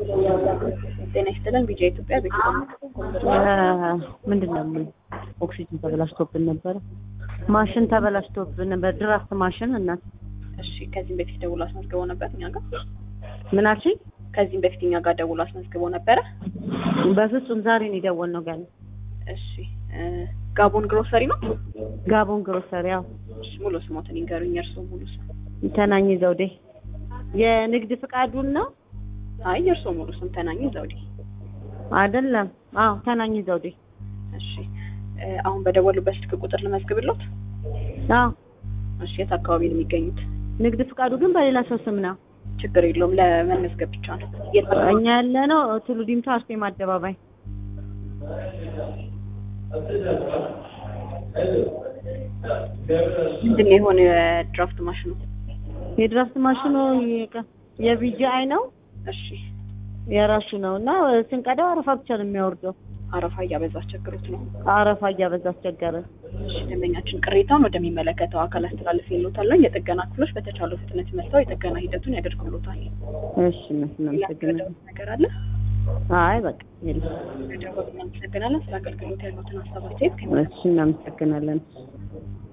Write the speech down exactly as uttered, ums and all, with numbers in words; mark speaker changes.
Speaker 1: ጤና ይስጥልን ቢጂ ኢትዮጵያ በኪሎሜትር
Speaker 2: ምንድነው ኦክሲጅን ተበላሽቶብን ነበር ማሽን ተበላሽቶብን ነበር ድራፍት ማሽን እና
Speaker 1: እሺ ከዚህ በፊት ደውሎ አስመዝግቦ ነበር እኛ ጋር
Speaker 2: ምን አልሽ
Speaker 1: ከዚህ በፊት እኛ ጋር ደውሎ አስመዝግቦ ነበር
Speaker 2: በፍጹም ዛሬ ነው ደወልነው ጋር
Speaker 1: እሺ ጋቦን ግሮሰሪ ነው
Speaker 2: ጋቦን ግሮሰሪ ያው
Speaker 1: እሺ ሙሉ ስሞትን ይንገሩኝ እርሱ ሙሉ ስም
Speaker 2: ተናኝ ዘውዴ የንግድ ፍቃዱን ነው
Speaker 1: አይ የርሶ ሙሉ ስም ተናኝ ዘውዴ
Speaker 2: አይደለም አዎ ተናኝ ዘውዴ
Speaker 1: እሺ አሁን በደወሉበት ስልክ ቁጥር ለመዝግብልዎት
Speaker 2: አዎ
Speaker 1: እሺ የት አካባቢ ነው የሚገኙት
Speaker 2: ንግድ ፍቃዱ ግን በሌላ ሰው ስም ነው
Speaker 1: ችግር የለውም ለመመዝገብ ብቻ ነው
Speaker 2: እኛ ያለ ነው ቱሉ ዲምቱ አርሴማ አደባባይ
Speaker 1: ምንድን ነው የሆነ ድራፍት ማሽኑ
Speaker 2: የድራፍት ማሽኑ የቪጂአይ ነው
Speaker 1: እሺ
Speaker 2: የራሱ ነውና ስንቀዳው አረፋ ብቻ ነው የሚያወርደው
Speaker 1: አረፋ እያበዛ አስቸግሮት ነው
Speaker 2: አረፋ እያበዛ አስቸገረ
Speaker 1: እሺ ደንበኛችን ቅሬታውን ወደሚመለከተው አካል አስተላልፍ ይሉታል የጥገና ክፍሎች በተቻለው ፍጥነት መጥተው የጥገና ሂደቱን ያደርጉልዎታል
Speaker 2: እሺ መስመር ተገናኘ
Speaker 1: ነገር አለ
Speaker 2: አይ በቃ የለም
Speaker 1: እናመሰግናለን ስለ አገልግሎት ያሉትን ሀሳብ አስተያየት
Speaker 2: እሺ እናመሰግናለን